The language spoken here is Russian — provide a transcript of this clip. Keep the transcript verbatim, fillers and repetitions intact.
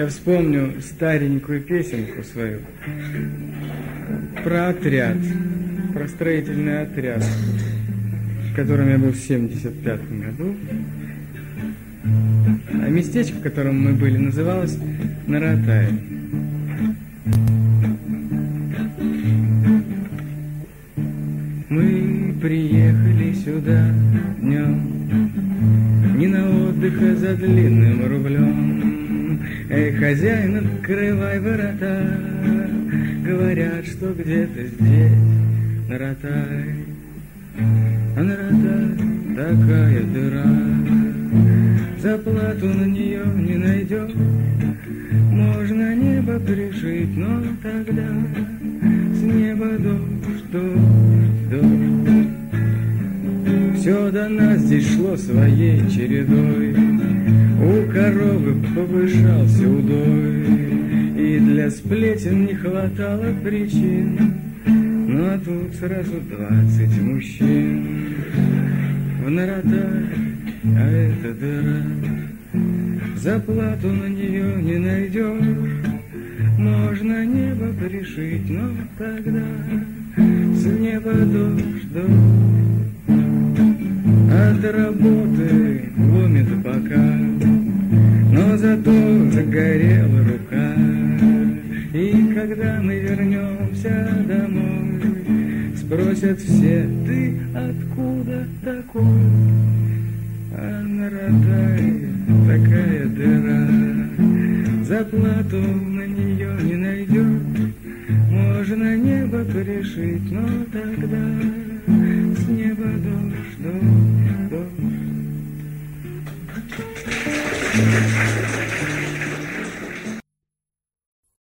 Я вспомню старенькую песенку свою про отряд, про строительный отряд, в котором я был в семьдесят пятом году. А местечко, в котором мы были, называлось Наратай. Мы приехали сюда днем, не на отдых, а за длинным рублем. Эй, хозяин, открывай ворота, говорят, что где-то здесь Наратай. А Наратай такая дыра, заплату на нее не найдешь. Можно небо пришить, но тогда с неба дождь, дождь, дождь. Все до нас здесь шло своей чередой, у коровы повышался удой, и для сплетен не хватало причин. Ну а тут сразу двадцать мужчин в Наратай, а это дыра, заплату на нее не найдешь. Можно небо пришить, но тогда с неба дождь, дождь. От работы ломит бока, но зато загорела рука. И когда мы вернемся домой, спросят все: ты откуда такой? А Наратай такая дыра, заплату на нее не найдешь. Можно небо пришить, но тогда с неба дождь, дождь, дождь.